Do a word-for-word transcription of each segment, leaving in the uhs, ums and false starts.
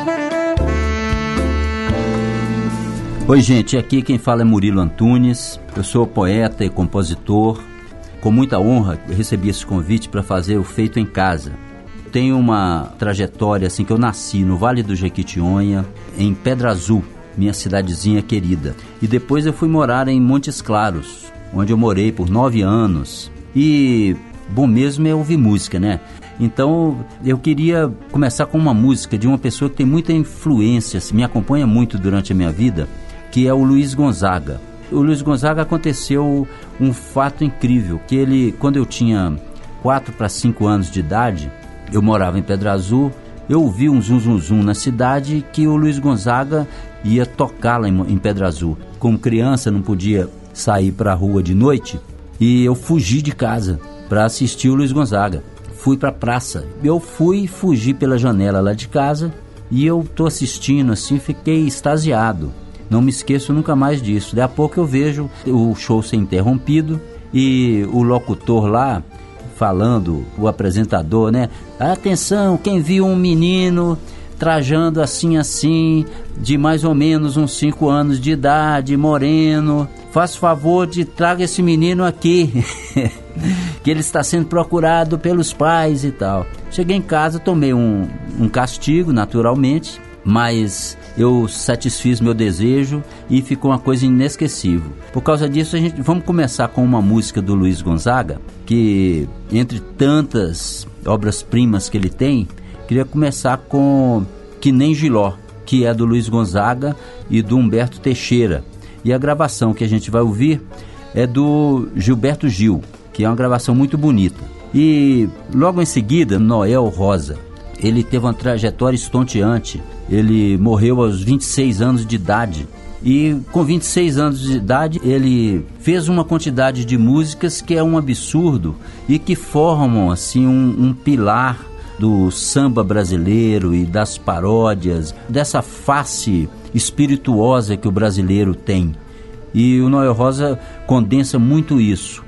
Oi, gente, aqui quem fala é Murilo Antunes. Eu sou poeta e compositor. Com muita honra recebi esse convite para fazer o Feito em Casa. Tenho uma trajetória assim que eu nasci no Vale do Jequitinhonha, em Pedra Azul, minha cidadezinha querida. E depois eu fui morar em Montes Claros, onde eu morei por nove anos. E bom mesmo é ouvir música, né? Então eu queria começar com uma música de uma pessoa que tem muita influência, me acompanha muito durante a minha vida, que é o Luiz Gonzaga. O Luiz Gonzaga aconteceu um fato incrível, que ele, quando eu tinha quatro para cinco anos de idade, eu morava em Pedra Azul, eu ouvi um zum zum zum na cidade que o Luiz Gonzaga ia tocar lá em, em Pedra Azul. Como criança não podia sair para a rua de noite e eu fugi de casa para assistir o Luiz Gonzaga. Fui para a praça, eu fui e fugi pela janela lá de casa e eu tô assistindo assim, fiquei extasiado. Não me esqueço nunca mais disso. Daí a pouco eu vejo o show ser interrompido e o locutor lá falando, o apresentador, né? Atenção, quem viu um menino trajando assim assim, de mais ou menos uns cinco anos de idade, moreno, faz favor de traga esse menino aqui, que ele está sendo procurado pelos pais e tal. Cheguei em casa, tomei um, um castigo, naturalmente, mas eu satisfiz meu desejo e ficou uma coisa inesquecível. Por causa disso, a gente vamos começar com uma música do Luiz Gonzaga, que entre tantas obras-primas que ele tem, queria começar com Que Nem Giló, que é do Luiz Gonzaga e do Humberto Teixeira. E a gravação que a gente vai ouvir é do Gilberto Gil, que é uma gravação muito bonita. E logo em seguida, Noel Rosa. Ele teve uma trajetória estonteante. Ele morreu aos vinte e seis anos de idade. E com vinte e seis anos de idade, ele fez uma quantidade de músicas que é um absurdo e que formam assim um, um pilar do samba brasileiro e das paródias, dessa face espirituosa que o brasileiro tem. E o Noel Rosa condensa muito isso.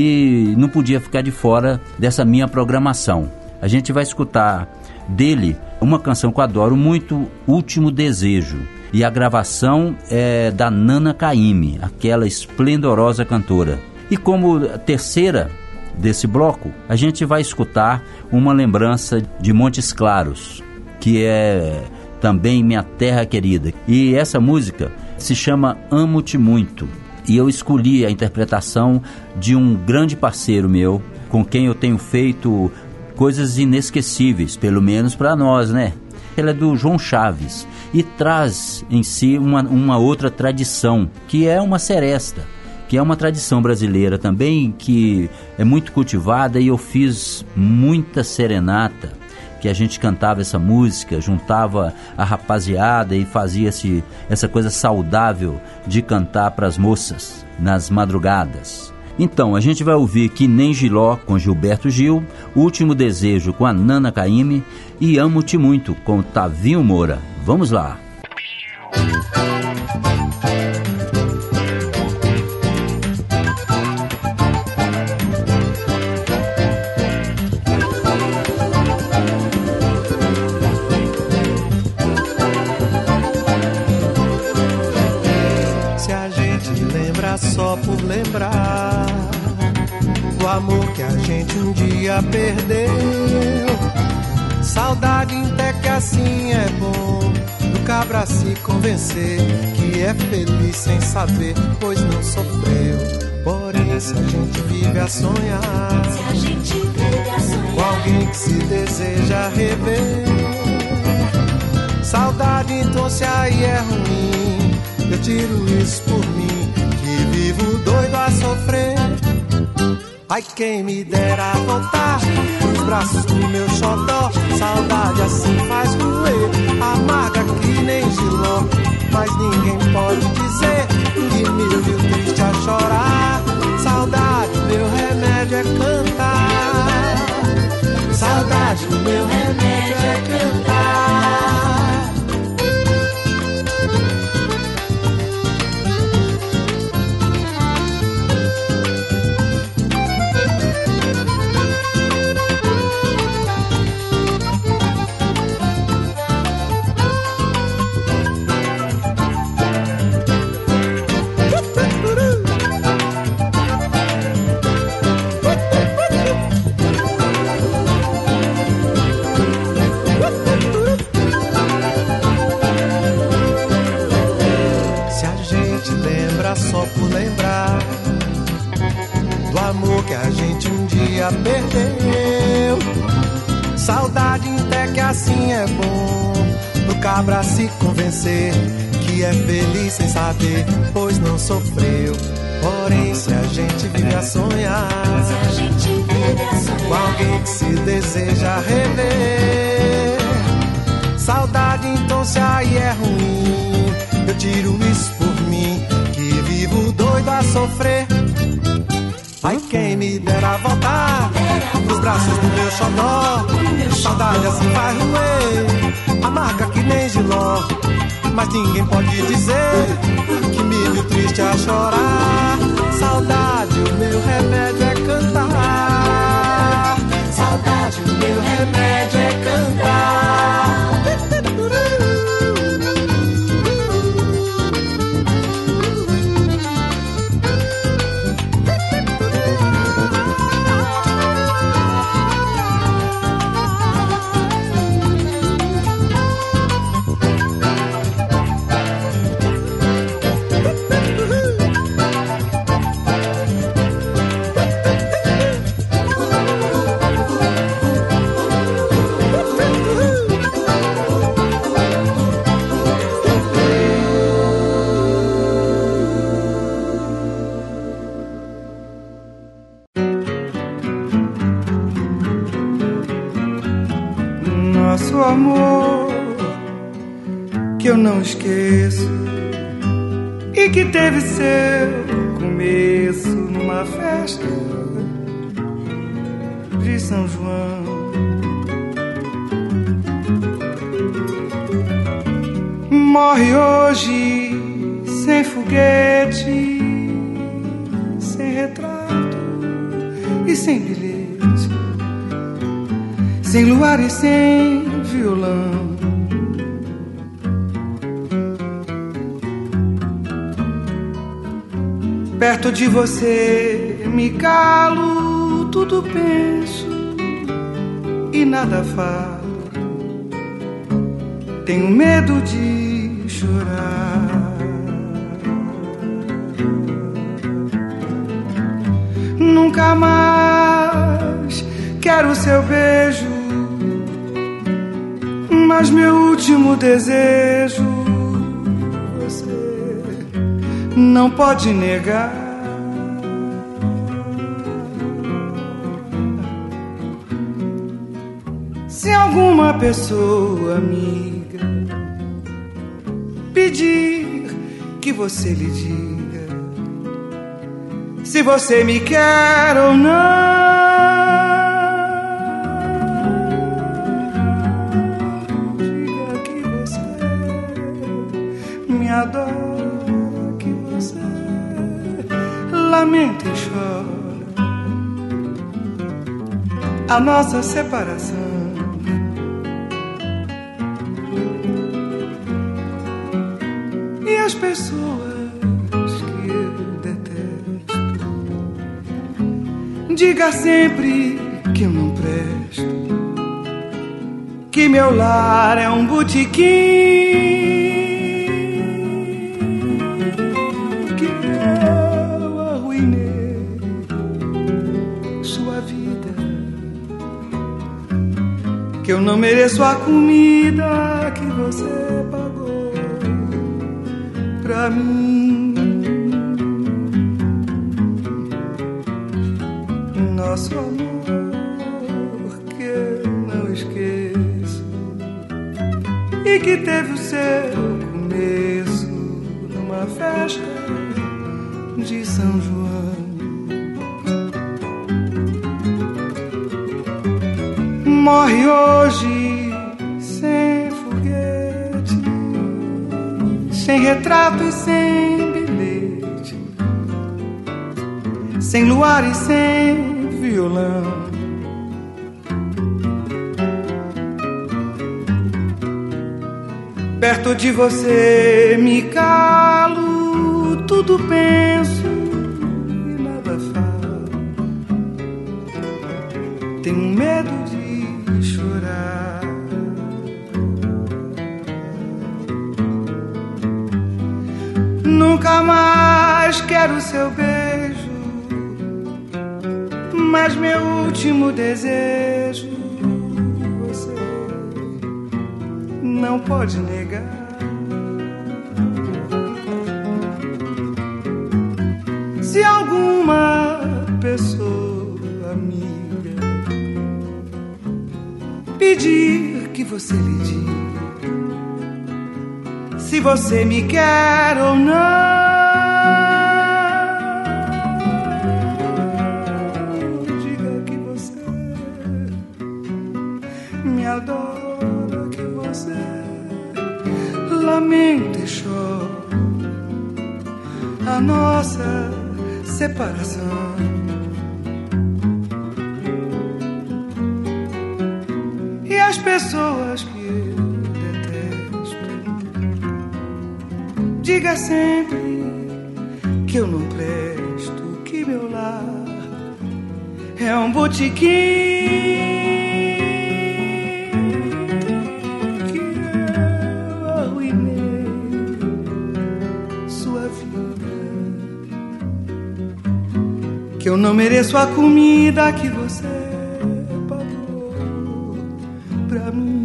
E não podia ficar de fora dessa minha programação. A gente vai escutar dele uma canção que eu adoro muito, Último Desejo, e a gravação é da Nana Caymmi, aquela esplendorosa cantora. E como terceira desse bloco, a gente vai escutar uma lembrança de Montes Claros, que é também minha terra querida, e essa música se chama Amo-te Muito, e eu escolhi a interpretação de um grande parceiro meu, com quem eu tenho feito coisas inesquecíveis, pelo menos para nós, né? Ela é do João Chaves e traz em si uma, uma outra tradição, que é uma seresta, que é uma tradição brasileira também, que é muito cultivada, e eu fiz muita serenata, que a gente cantava essa música, juntava a rapaziada e fazia-se essa coisa saudável de cantar para as moças nas madrugadas. Então, a gente vai ouvir Que Nem Giló com Gilberto Gil, Último Desejo com a Nana Caymmi e Amo-te Muito com Tavinho Moura. Vamos lá! Se a gente lembra só por lembrar do amor que a gente um dia perdeu, saudade até que assim é bom, do cabra se convencer que é feliz sem saber, pois não sofreu. Porém, se a gente vive a sonhar, se a gente vive a sonhar com alguém que se deseja rever, saudade então se aí é ruim, eu tiro isso por mim, que vivo doido a sofrer. Ai, quem me dera voltar pros braços do meu xodó, saudade assim faz doer, amarga que nem Giló, mas ninguém pode dizer que me viu triste a chorar. Saudade, meu remédio é cantar, saudade, meu remédio é cantar. cabra se convencer que é feliz sem saber, pois não sofreu. Porém, se a gente vive a sonhar, Se a gente vive a sonhar com alguém que se deseja rever, saudade então se aí é ruim, eu tiro isso por mim, que vivo doido a sofrer. Ai, quem me dera voltar nos braços do meu xodó, saudade assim vai roer, amarga que nem giló. Mas ninguém pode dizer que me viu triste a chorar. Saudade, o meu remédio é cantar. Saudade, o meu remédio é cantar. Nosso amor, que eu não esqueço, e que teve seu começo numa festa de São João. Morre hoje sem foguete, sem retrato e sem bilhete, sem luar e sem violão. Perto de você me calo, tudo penso e nada falo. Tenho medo de chorar. Nunca mais quero seu beijo, mas meu último desejo você não pode negar. Se alguma pessoa amiga pedir que você lhe diga se você me quer ou não, adora, que você lamenta e chora a nossa separação. E as pessoas que eu detesto, diga sempre que eu não presto, que meu lar é um botequim, que eu não mereço a comida que você pagou pra mim. Nosso amor que eu não esqueço e que teve o seu começo numa festa de São João. Morre hoje sem foguete, sem retrato e sem bilhete, sem luar e sem violão. Perto de você me calo, tudo penso e nada falo. Tenho medo de chorar. Nunca mais quero seu beijo, mas meu último desejo você não pode negar. Se alguma pessoa amiga pedir que você lhe diga se você me quer ou não, diga que você me adora, que você lamenta e chora a nossa separação. E as pessoas que eu detesto, diga sempre que eu não presto, que meu lar é um botequim, que eu arruinei sua vida, que eu não mereço a comida que você pagou pra mim.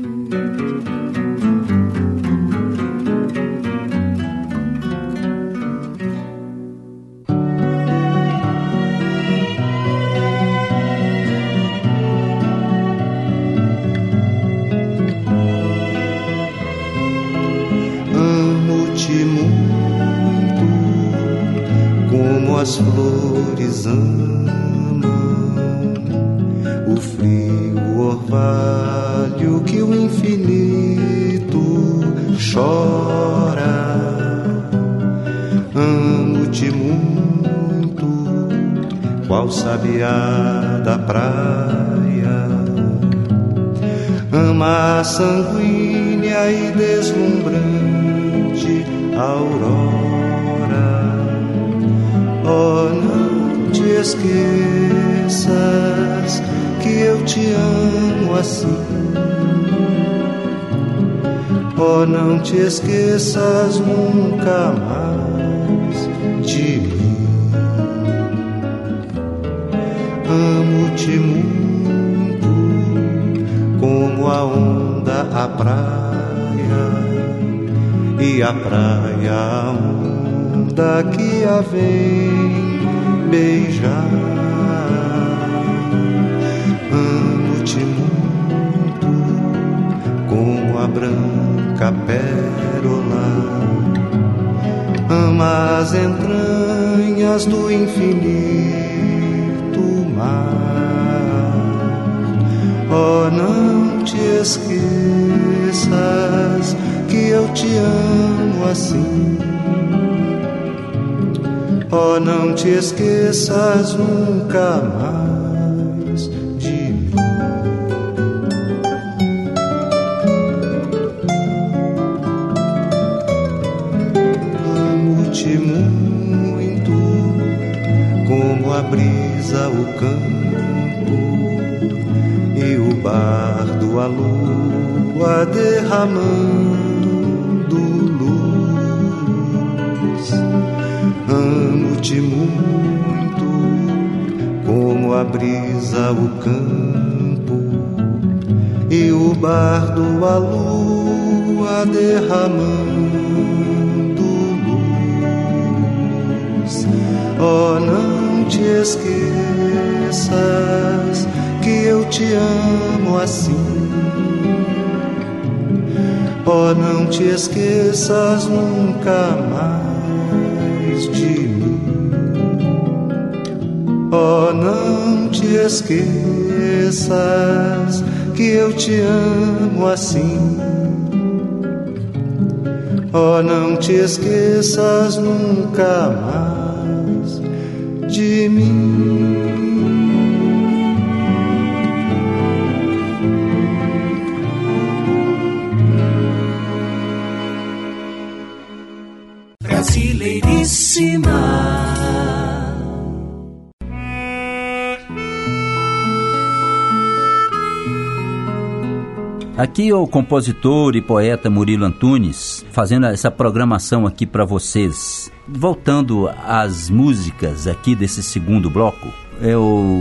Amo-te muito como as flores amam o frio orvalho que o infinito chora. Amo-te muito, qual sabiá da praia, ama a sanguínea e deslumbrante aurora. Oh, não te esqueças que eu te amo assim. Oh, não te esqueças nunca mais de mim. Amo-te muito como a onda a praia, e a praia a onda que a vem beijar. Amo-te muito como a branca pérola ama as entranhas do infinito mar. Oh, não te esqueças que eu te amo assim. Oh, não te esqueças nunca mais de mim. Amo-te muito como a brisa, o campo e o bardo, a lua derramando luz. Amo-te muito como a brisa, o campo e o bardo, a lua derramando luz. Oh, não te esqueças que eu te amo assim. Oh, não te esqueças nunca mais de mim. Oh, não te esqueças que eu te amo assim. Oh, não te esqueças nunca mais de mim. Brasileiríssima. Aqui é o compositor e poeta Murilo Antunes, fazendo essa programação aqui para vocês. Voltando às músicas aqui desse segundo bloco, eu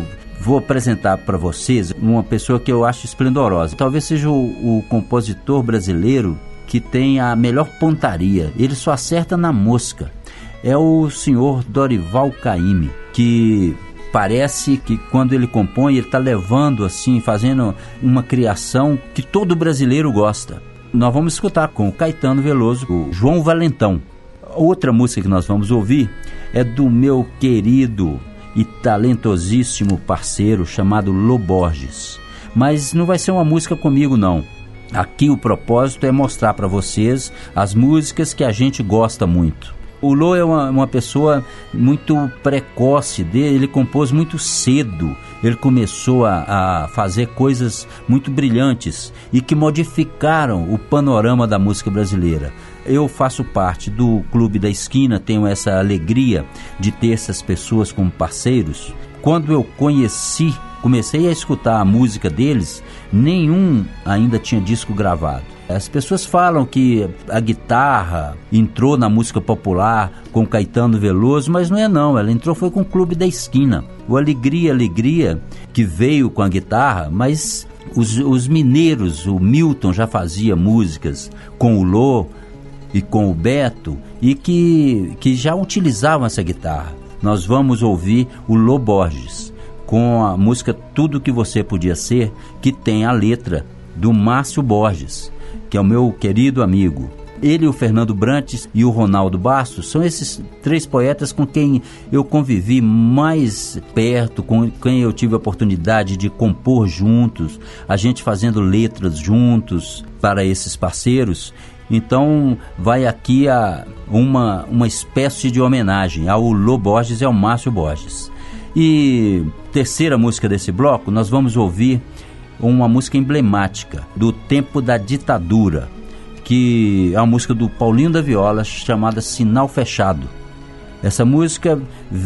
vou apresentar para vocês uma pessoa que eu acho esplendorosa. Talvez seja o, o compositor brasileiro que tem a melhor pontaria. Ele só acerta na mosca. É o senhor Dorival Caymmi, que parece que quando ele compõe, ele está levando assim, fazendo uma criação que todo brasileiro gosta. Nós vamos escutar com o Caetano Veloso, o João Valentão. Outra música que nós vamos ouvir é do meu querido e talentosíssimo parceiro chamado Lô Borges. Mas não vai ser uma música comigo, não. Aqui o propósito é mostrar para vocês as músicas que a gente gosta muito. O Lô é uma, uma pessoa muito precoce, dele, ele compôs muito cedo, ele começou a, a fazer coisas muito brilhantes e que modificaram o panorama da música brasileira. Eu faço parte do Clube da Esquina, tenho essa alegria de ter essas pessoas como parceiros. Quando eu conheci, comecei a escutar a música deles, nenhum ainda tinha disco gravado. As pessoas falam que a guitarra entrou na música popular com Caetano Veloso, mas não é não, ela entrou foi com o Clube da Esquina. O Alegria, Alegria, que veio com a guitarra, mas os, os mineiros, o Milton já fazia músicas com o Lô e com o Beto, e que, que já utilizavam essa guitarra. Nós vamos ouvir o Lô Borges com a música Tudo Que Você Podia Ser, que tem a letra do Márcio Borges, que é o meu querido amigo. Ele, o Fernando Brantes e o Ronaldo Bastos são esses três poetas com quem eu convivi mais perto, com quem eu tive a oportunidade de compor juntos, a gente fazendo letras juntos para esses parceiros. Então vai aqui a uma, uma espécie de homenagem ao Lô Borges e ao Márcio Borges. E terceira música desse bloco, nós vamos ouvir uma música emblemática do tempo da ditadura, que é uma música do Paulinho da Viola chamada Sinal Fechado. Essa música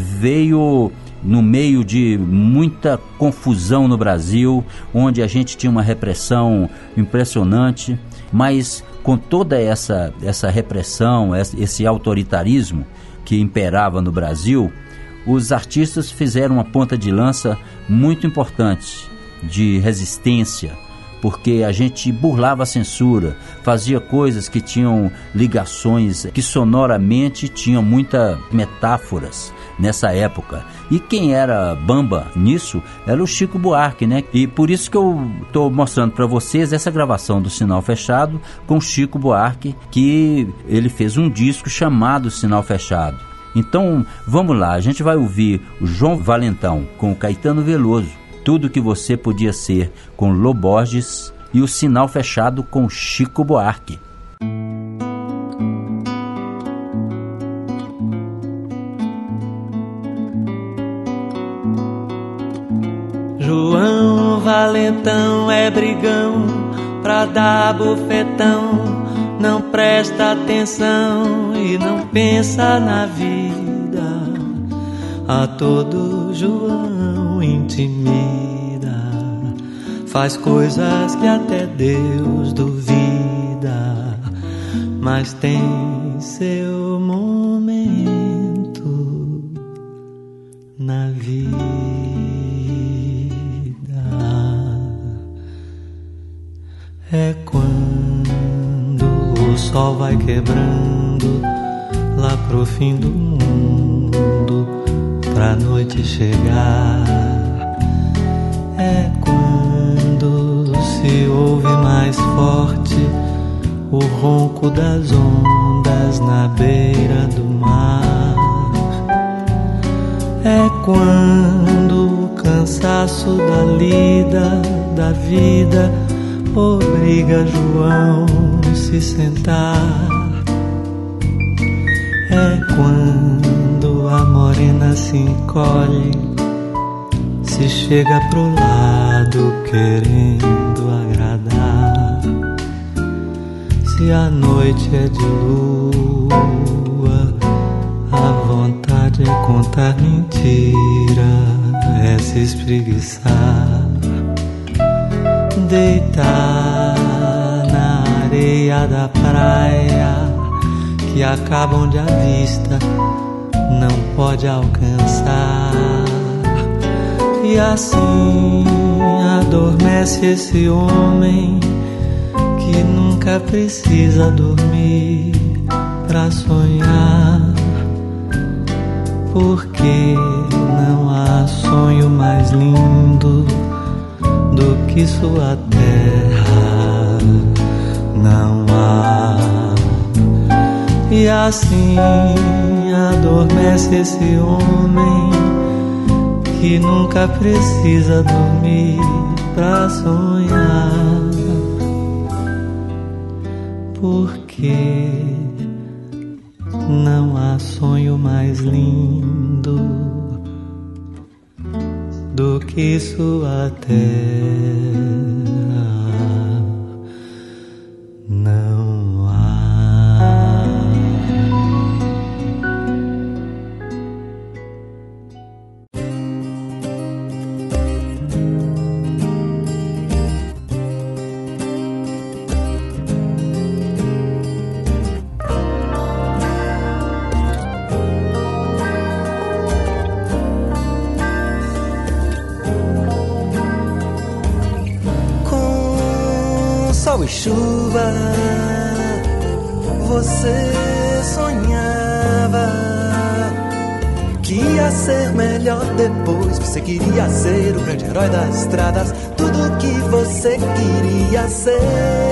veio no meio de muita confusão no Brasil, onde a gente tinha uma repressão impressionante, mas com toda essa, essa repressão, esse autoritarismo que imperava no Brasil, os artistas fizeram uma ponta de lança muito importante de resistência, porque a gente burlava a censura, fazia coisas que tinham ligações, que sonoramente tinham muitas metáforas nessa época. E quem era bamba nisso era o Chico Buarque, né? E por isso que eu estou mostrando para vocês essa gravação do Sinal Fechado com Chico Buarque, que ele fez um disco chamado Sinal Fechado. Então vamos lá, a gente vai ouvir o João Valentão com o Caetano Veloso, Tudo Que Você Podia Ser, com Lô Borges, e o Sinal Fechado com Chico Buarque. João Valentão é brigão pra dar bufetão, não presta atenção e não pensa na vida. A todo João intimida, faz coisas que até Deus duvida, mas tem seu momento na vida. É quando o sol vai quebrando lá pro fim do mundo, pra noite chegar. É quando se ouve mais forte o ronco das ondas na beira do mar. É quando o cansaço da lida da vida obriga João se sentar. É quando a morena se encolhe, se chega pro lado querendo agradar. Se a noite é de lua, a vontade é contar mentira, é se espreguiçar, deitar na areia da praia que acaba onde a vista não pode alcançar, E assim adormece esse homem que nunca precisa dormir pra sonhar, porque não há sonho mais lindo do que sua terra. Não há. E assim adormece esse homem que nunca precisa dormir pra sonhar, porque não há sonho mais lindo do que sua terra. Não há. Sol e chuva, você sonhava que ia ser melhor depois. Você queria ser o grande herói das estradas, tudo que você queria ser.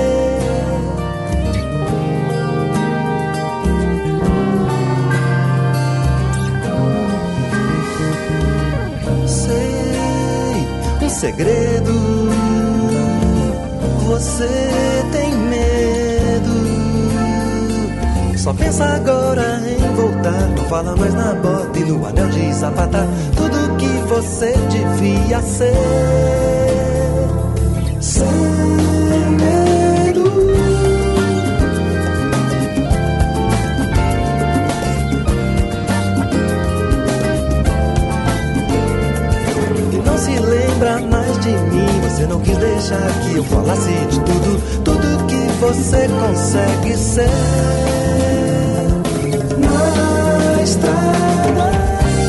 Sei um segredo. Você tem medo, só pensa agora em voltar. Não fala mais na bota e no anel de sapata, tudo que você devia ser. Sem medo. E não se lembra mais de mim. Você não quis deixar que eu falasse de tudo, tudo que você consegue ser na estrada.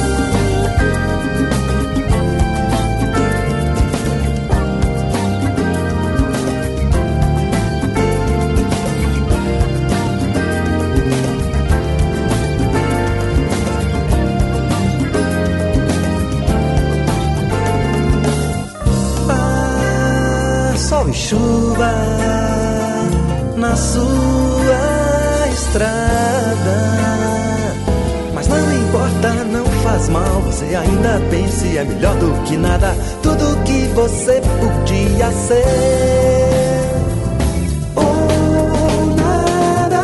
Sol e chuva na sua estrada, mas não importa, não faz mal. Você ainda pensa e é melhor do que nada, tudo que você podia ser. Ou nada.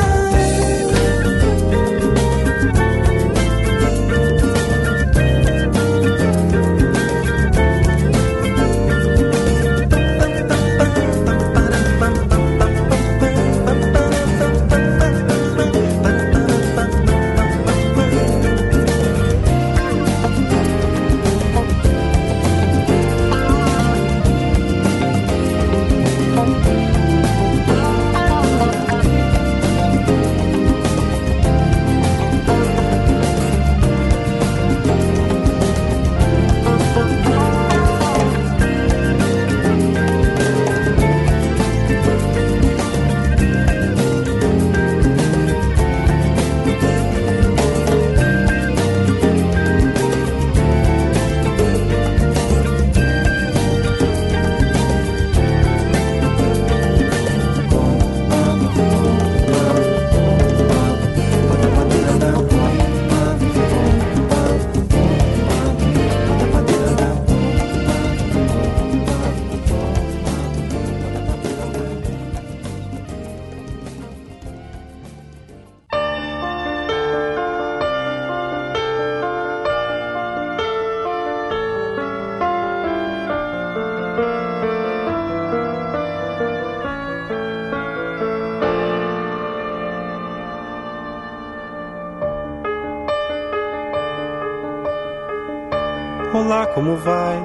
Olá, como vai?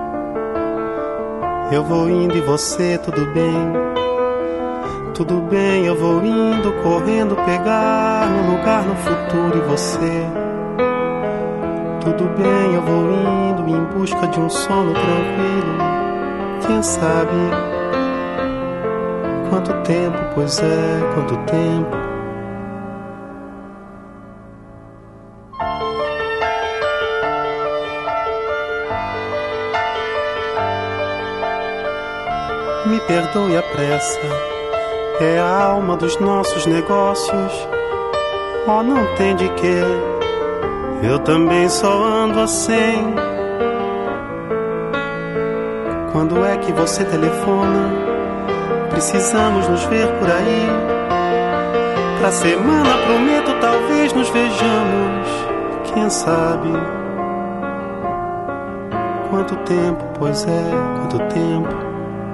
Eu vou indo e você, tudo bem? Tudo bem, eu vou indo, correndo, pegar um lugar no futuro e você. Tudo bem, eu vou indo em busca de um sono tranquilo. Quem sabe quanto tempo, pois é, quanto tempo. Me perdoe a pressa, é a alma dos nossos negócios. Oh, não tem de quê, eu também só ando assim. Quando é que você telefona? Precisamos nos ver por aí. Pra semana prometo, talvez nos vejamos. Quem sabe quanto tempo, pois é, quanto tempo.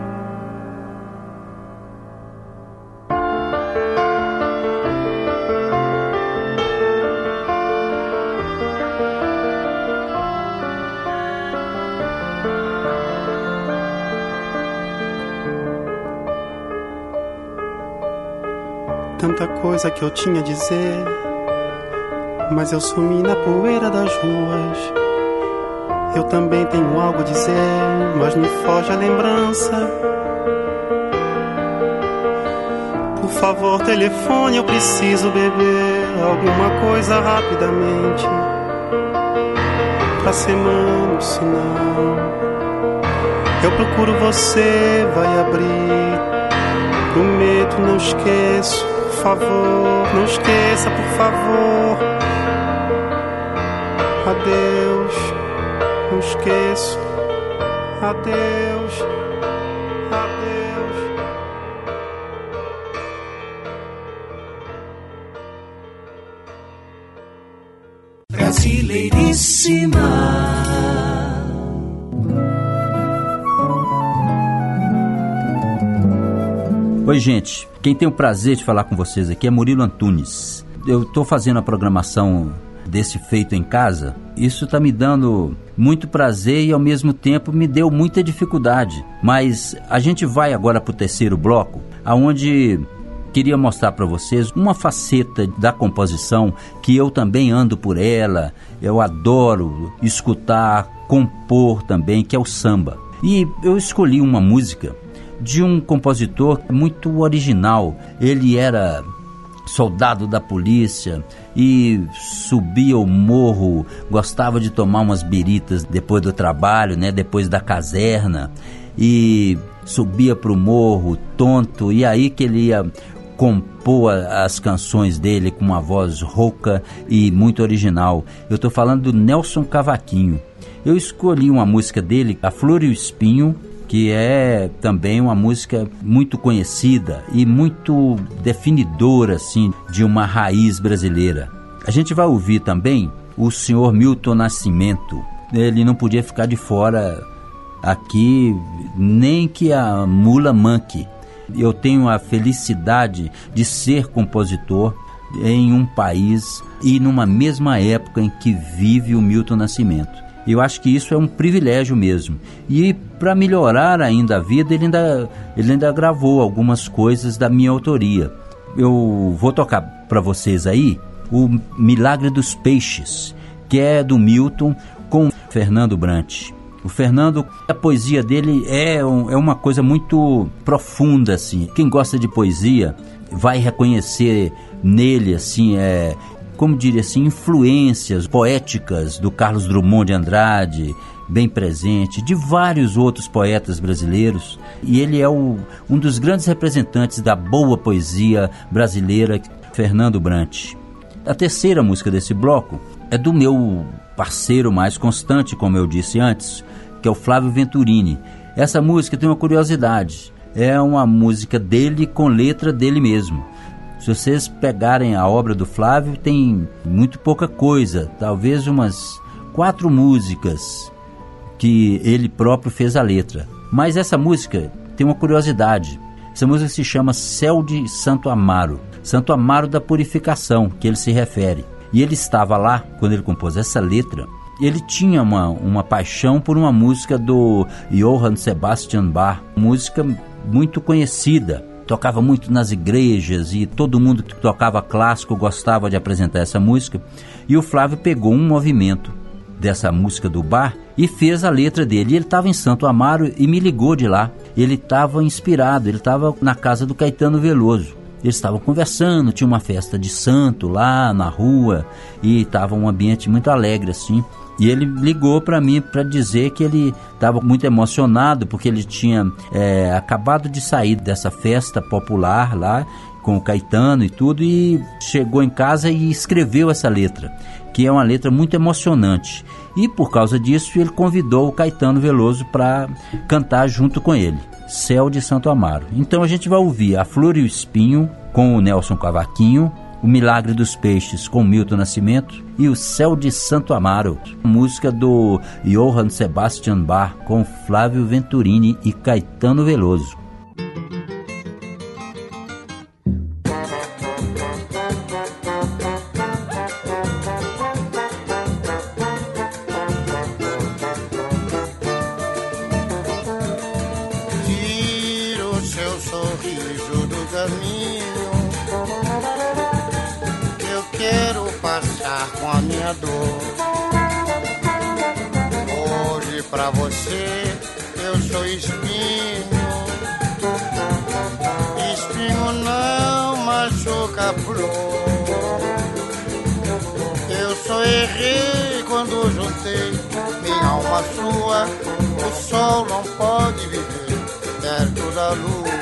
Tanta coisa que eu tinha a dizer, mas eu sumi na poeira das ruas. Eu também tenho algo a dizer, mas me foge a lembrança. Por favor, telefone, eu preciso beber alguma coisa rapidamente. Pra semana, o sinal. Eu procuro, você vai abrir. Prometo, não esqueço. Por favor, não esqueça, por favor. Adeus, não esqueço. Adeus, adeus. Brasileiríssima. Oi, gente. Quem tem o prazer de falar com vocês aqui é Murilo Antunes. Eu estou fazendo a programação desse Feito em Casa. Isso está me dando muito prazer e, ao mesmo tempo, me deu muita dificuldade. Mas a gente vai agora para o terceiro bloco, onde queria mostrar para vocês uma faceta da composição que eu também ando por ela. Eu adoro escutar, compor também, que é o samba. E eu escolhi uma música de um compositor muito original. Ele era soldado da polícia e subia o morro, gostava de tomar umas biritas depois do trabalho, né, depois da caserna, e subia para o morro tonto, e aí que ele ia compor as canções dele com uma voz rouca e muito original. Eu estou falando do Nelson Cavaquinho. Eu escolhi uma música dele, A Flor e o Espinho, que é também uma música muito conhecida e muito definidora, assim, de uma raiz brasileira. A gente vai ouvir também o senhor Milton Nascimento. Ele não podia ficar de fora aqui, nem que a mula manque. Eu tenho a felicidade de ser compositor em um país e numa mesma época em que vive o Milton Nascimento. Eu acho que isso é um privilégio mesmo. E para melhorar ainda a vida, ele ainda, ele ainda gravou algumas coisas da minha autoria. Eu vou tocar para vocês aí o Milagre dos Peixes, que é do Milton com Fernando Brant. O Fernando, a poesia dele é, um, é uma coisa muito profunda, assim. Quem gosta de poesia vai reconhecer nele, assim, é... como diria assim, influências poéticas do Carlos Drummond de Andrade, bem presente, de vários outros poetas brasileiros. E ele é o, um dos grandes representantes da boa poesia brasileira, Fernando Brant. A terceira música desse bloco é do meu parceiro mais constante, como eu disse antes, que é o Flávio Venturini. Essa música tem uma curiosidade, é uma música dele com letra dele mesmo. Se vocês pegarem a obra do Flávio, tem muito pouca coisa, talvez umas quatro músicas que ele próprio fez a letra. Mas essa música tem uma curiosidade. Essa música se chama Céu de Santo Amaro, Santo Amaro da Purificação, que ele se refere. E ele estava lá, quando ele compôs essa letra, ele tinha uma, uma paixão por uma música do Johann Sebastian Bach, música muito conhecida. Tocava muito nas igrejas e todo mundo que tocava clássico gostava de apresentar essa música. E o Flávio pegou um movimento dessa música do bar e fez a letra dele. E ele estava em Santo Amaro e me ligou de lá. Ele estava inspirado, ele estava na casa do Caetano Veloso. Eles estavam conversando, tinha uma festa de santo lá na rua e estava um ambiente muito alegre assim. E ele ligou para mim para dizer que ele estava muito emocionado porque ele tinha é, acabado de sair dessa festa popular lá com o Caetano e tudo, e chegou em casa e escreveu essa letra, que é uma letra muito emocionante. E por causa disso ele convidou o Caetano Veloso para cantar junto com ele, Céu de Santo Amaro. Então a gente vai ouvir A Flor e o Espinho com o Nelson Cavaquinho, O Milagre dos Peixes com Milton Nascimento e O Céu de Santo Amaro, música do Johann Sebastian Bach com Flávio Venturini e Caetano Veloso. Com a minha dor, hoje pra você eu sou espinho. Espinho não machuca a flor. Eu só errei quando juntei minha alma sua. O sol não pode viver perto da lua.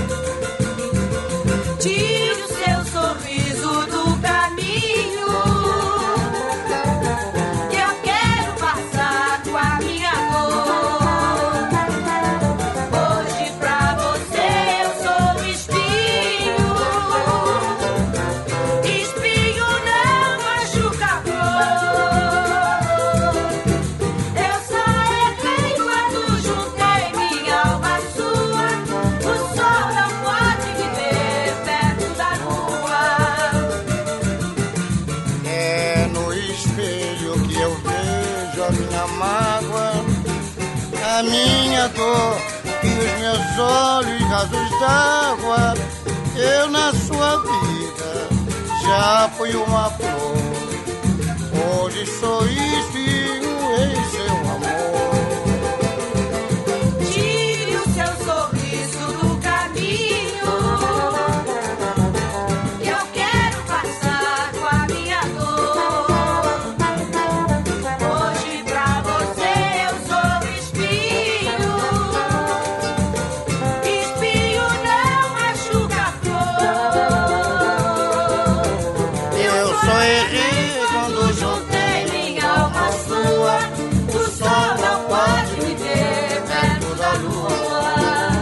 Tire o seu sorriso do caminho. A minha dor e os meus olhos rasos d'água. Eu na sua vida já fui uma flor. Hoje sou espinho em seu amor. Tire o seu sorriso do caminho. Eu quero passar com a minha dor. Hoje pra você eu sou espinho. Espinho não machuca a flor. Eu só errei quando juntei minha alma sua. O sol não pode me ver perto da lua.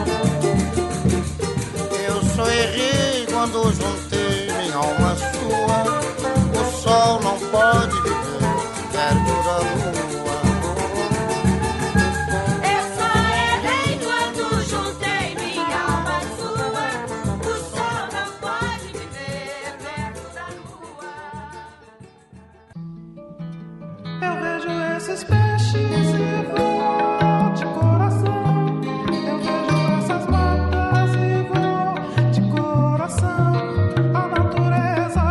Eu só errei quando juntei minha alma sua. O sol não pode me ver perto da lua. Eu só errei quando juntei minha alma sua. O sol não pode me ver perto da lua. Eu vejo esses peixes e vou de coração. Eu vejo essas matas e vou de coração. A natureza.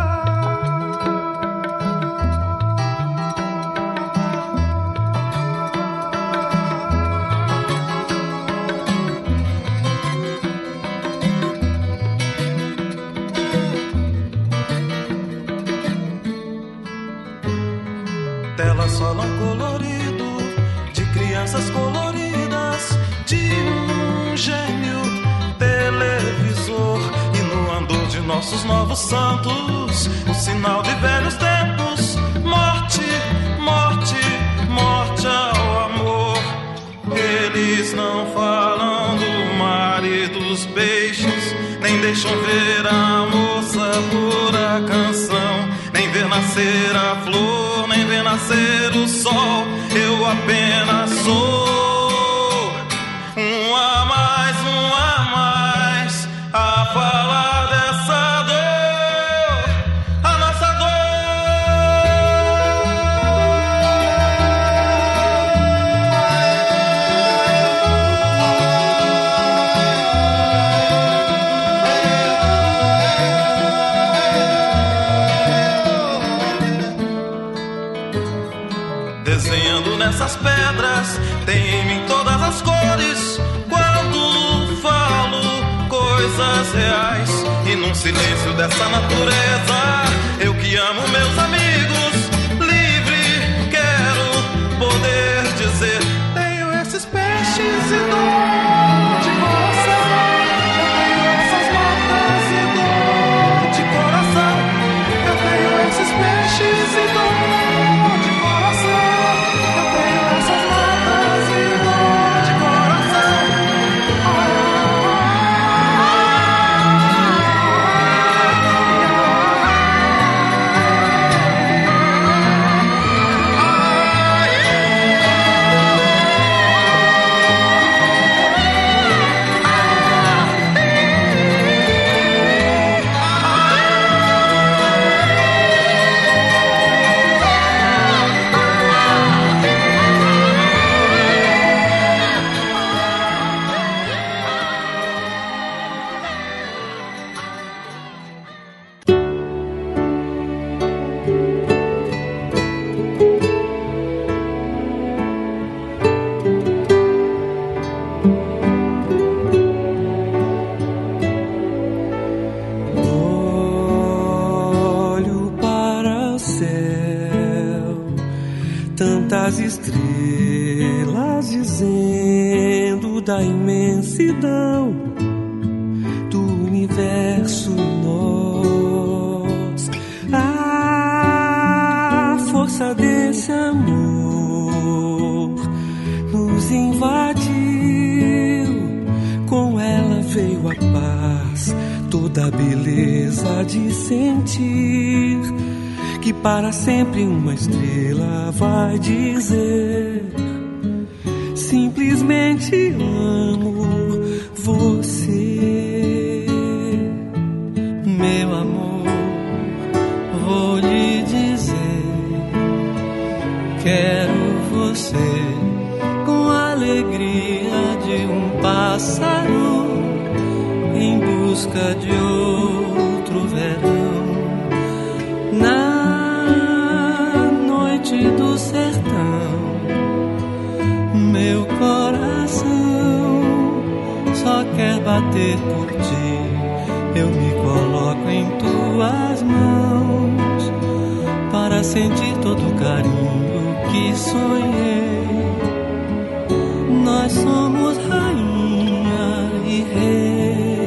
Tela solão colorido, de crianças coloridas, de um gênio televisor. E no andor de nossos novos santos, o sinal de velhos tempos. Morte, morte, morte ao amor. Eles não falam do mar e dos peixes, nem deixam ver a moça por a canção, nem ver nascer a flor, nem ver nascer o sol. Eu apenas sou um a mais, um a mais a falar dessa dor, a nossa dor. Desenho num silêncio dessa natureza, eu que amo meus amigos, livre quero poder dizer: tenho esses peixes e dor de coração, eu tenho essas matas e dor de coração, eu tenho esses peixes e dor de coração, eu tenho essas matas e dor de coração. Tantas estrelas dizendo da imensidão do universo em nós. A força desse amor nos invadiu, com ela veio a paz, toda a beleza de sentir que para sempre uma estrela vai dizer: simplesmente amo você. Meu amor, vou lhe dizer, quero você com a alegria de um pássaro em busca de outro verão. Na do sertão, meu coração só quer bater por ti. Eu me coloco em tuas mãos para sentir todo o carinho que sonhei. Nós somos rainha e rei.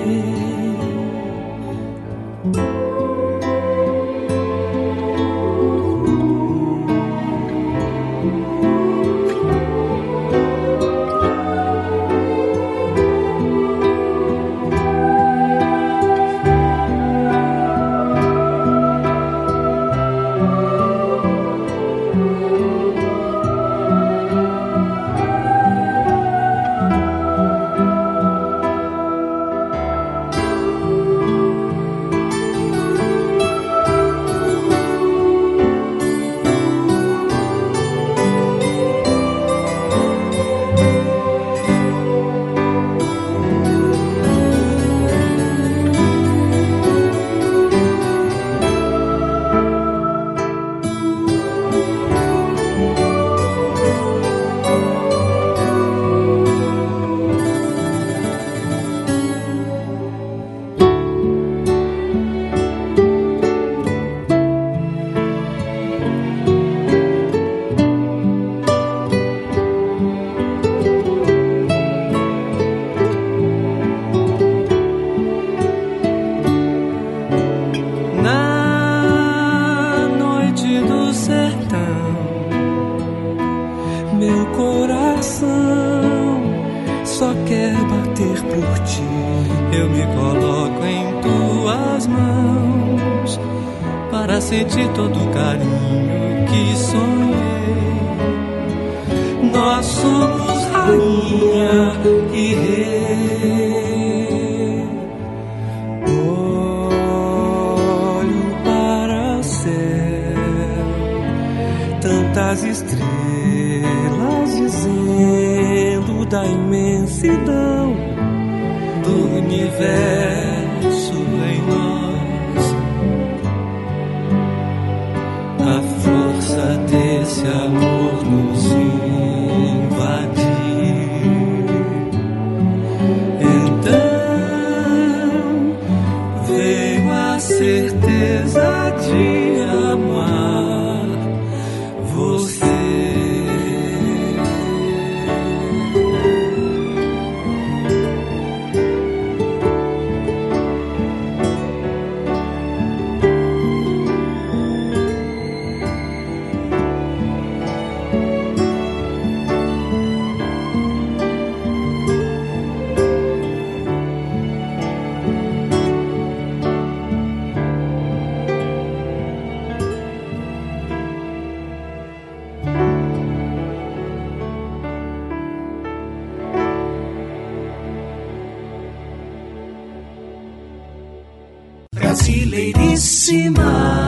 Sentir todo o carinho que sonhei. Nós somos rainha e rei. Olho para o céu, tantas estrelas dizendo da imensidão do universo em nós. A força desse amor nos invadiu. Então, vem. brasileiríssima.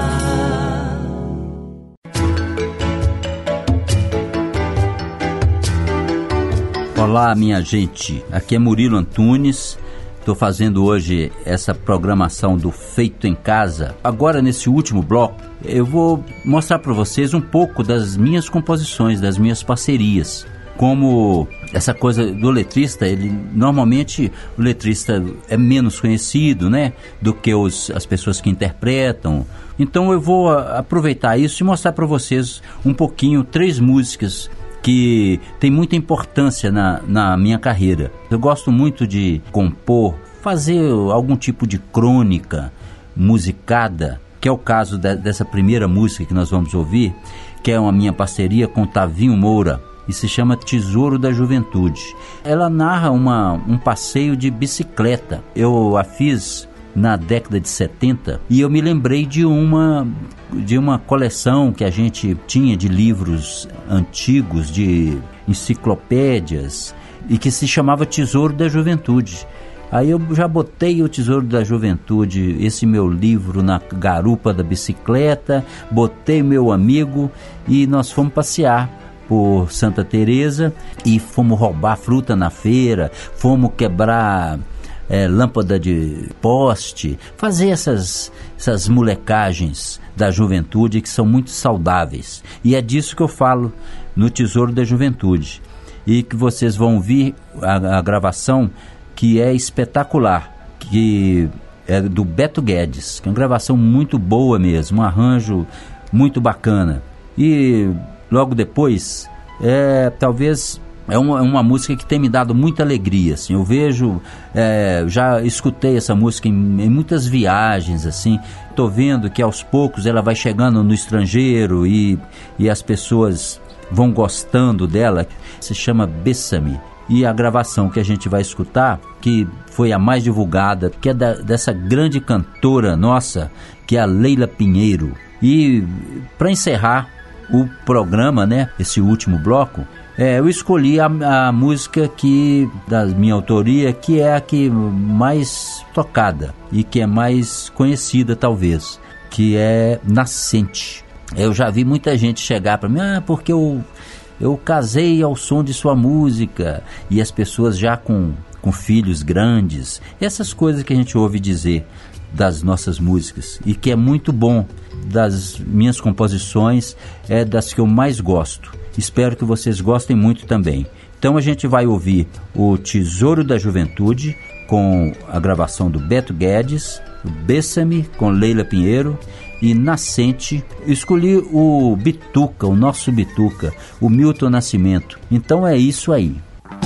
Olá, minha gente, aqui é Murilo Antunes. Estou fazendo hoje essa programação do Feito em Casa. Agora, nesse último bloco, eu vou mostrar para vocês um pouco das minhas composições, das minhas parcerias. Como essa coisa do letrista, ele normalmente o letrista é menos conhecido, né, do que os, as pessoas que interpretam. Então eu vou aproveitar isso e mostrar para vocês um pouquinho, três músicas que tem muita importância na, na minha carreira. Eu gosto muito de compor, fazer algum tipo de crônica musicada, que é o caso de, dessa primeira música que nós vamos ouvir, que é uma minha parceria com Tavinho Moura, e se chama Tesouro da Juventude. Ela narra uma, um passeio de bicicleta. Eu a fiz na década de setenta e eu me lembrei de uma, de uma coleção que a gente tinha de livros antigos, de enciclopédias, e que se chamava Tesouro da Juventude. Aí eu já botei o Tesouro da Juventude, esse meu livro, na garupa da bicicleta, botei meu amigo e nós fomos passear por Santa Teresa e fomos roubar fruta na feira, fomos quebrar é, lâmpada de poste, fazer essas, essas molecagens da juventude que são muito saudáveis. E é disso que eu falo no Tesouro da Juventude. E que vocês vão ouvir a, a gravação, que é espetacular, que é do Beto Guedes, que é uma gravação muito boa mesmo, um arranjo muito bacana. E logo depois, é, talvez é uma, uma música que tem me dado muita alegria, assim. Eu vejo, é, já escutei essa música em, em muitas viagens, assim. Estou vendo que aos poucos ela vai chegando no estrangeiro e, e as pessoas vão gostando dela. Se chama Bésame. E a gravação que a gente vai escutar, que foi a mais divulgada, que é da, dessa grande cantora nossa, que é a Leila Pinheiro. E para encerrar o programa, né, esse último bloco, é, eu escolhi a, a música que, da minha autoria, que é a que mais tocada e que é mais conhecida, talvez, que é Nascente. Eu já vi muita gente chegar para mim, ah, porque eu, eu casei ao som de sua música, e as pessoas já com, com filhos grandes, essas coisas que a gente ouve dizer das nossas músicas, e que é muito bom. Das minhas composições, é das que eu mais gosto. Espero que vocês gostem muito também. Então a gente vai ouvir o Tesouro da Juventude, com a gravação do Beto Guedes, o Bésame, com Leila Pinheiro, e Nascente. Eu escolhi o Bituca, o nosso Bituca, o Milton Nascimento. Então é isso aí.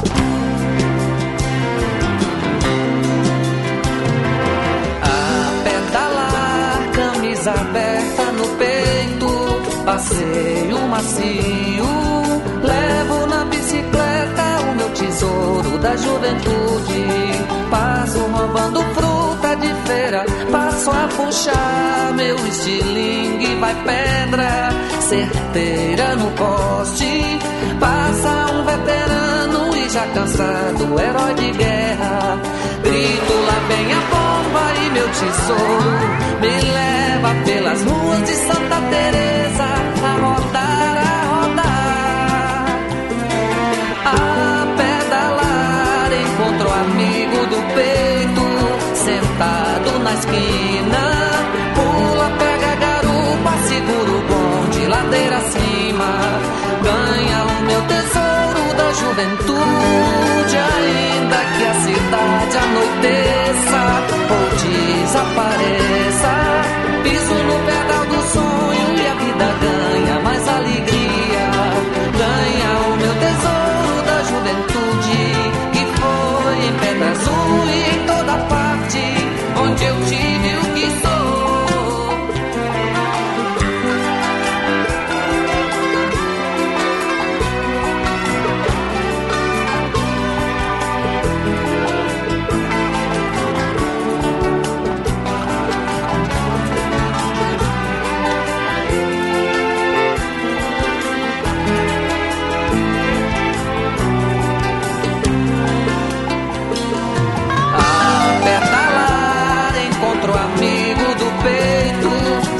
Aberta no peito, passeio macio, levo na bicicleta o meu tesouro da juventude. Passo roubando fruta de feira, passo a puxar meu estilingue, vai pedra certeira no poste. Passa um veterano e já cansado, herói de guerra. Grito, lá vem a bomba e meu tesouro me leva pelas ruas de Santa Teresa a rodar, a rodar, a pedalar. Encontro amigo do peito sentado na esquina, pula, pega garupa, segura o bonde ladeira acima, ganha o meu tesouro da juventude, ainda que a cidade anoiteça ou desapareça. Piso no pedal dos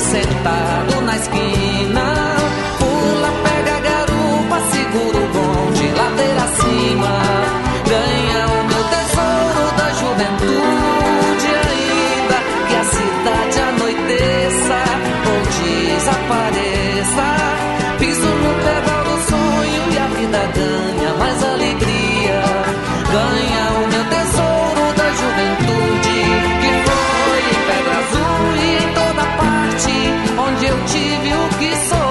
sentado na esquina. Pula, pega garupa, segura o bonde, ladeira acima. Ganha o meu tesouro da juventude, ainda que a cidade anoiteça ou desapareça. Piso no pedal do sonho e a vida ganha mais alegria. Ganha o meu tesouro da juventude, que foi em Pedra Azul e em toda parte onde eu tive o que sou.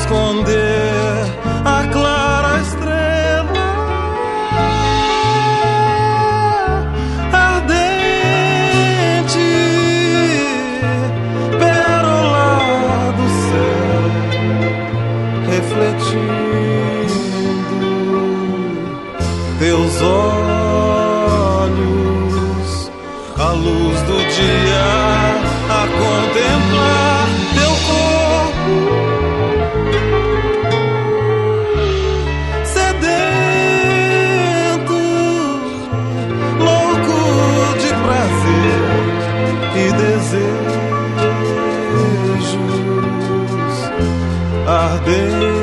esconder a clara estrela ardente, pérola do céu, refletindo teus olhos, a luz do dia a contemplar teu corpo sedento, louco de prazer e desejos ardentes.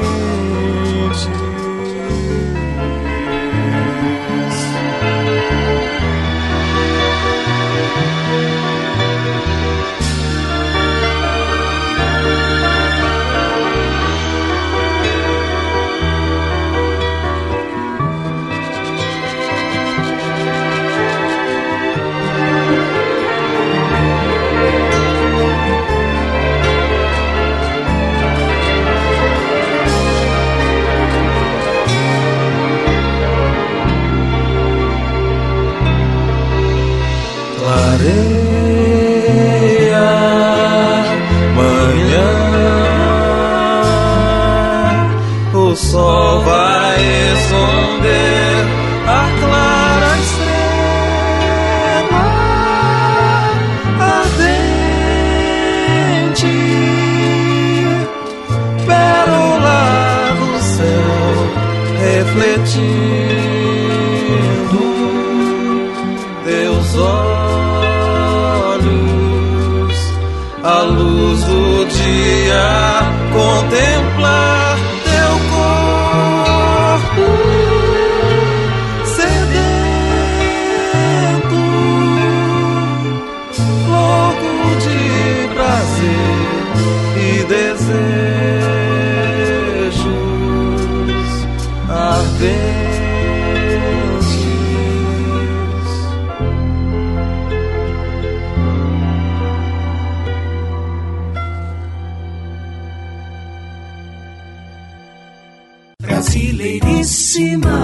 Clareia manhã, o sol vai esconder a clara estrela ardente, pérola do céu refletindo teus olhos, a luz do dia contemplar teu corpo sedento, louco de prazer e desejos ardentes. Brasileiríssima.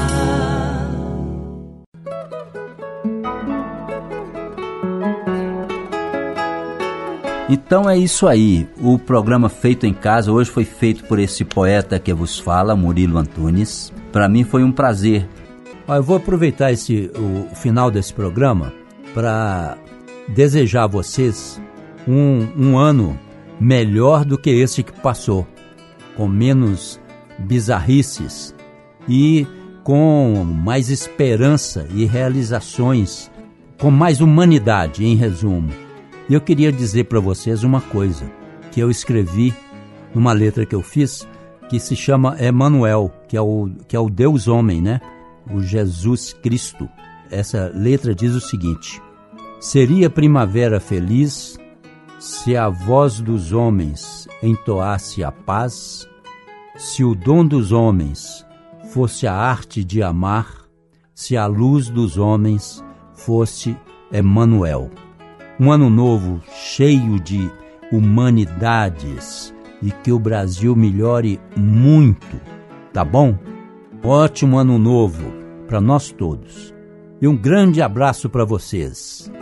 Então é isso aí, o programa Feito em Casa hoje foi feito por esse poeta que vos fala, Murilo Antunes. Para mim foi um prazer. Eu vou aproveitar esse, o final desse programa para desejar a vocês um, um ano melhor do que esse que passou, com menos bizarrices e com mais esperança e realizações, com mais humanidade, em resumo. E eu queria dizer para vocês uma coisa que eu escrevi numa letra que eu fiz, que se chama Emmanuel, que é o, que é o Deus homem, né? O Jesus Cristo. Essa letra diz o seguinte: seria primavera feliz se a voz dos homens entoasse a paz, se o dom dos homens fosse a arte de amar, se a luz dos homens fosse Emmanuel. Um ano novo cheio de humanidades e que o Brasil melhore muito, tá bom? Ótimo ano novo para nós todos. E um grande abraço para vocês.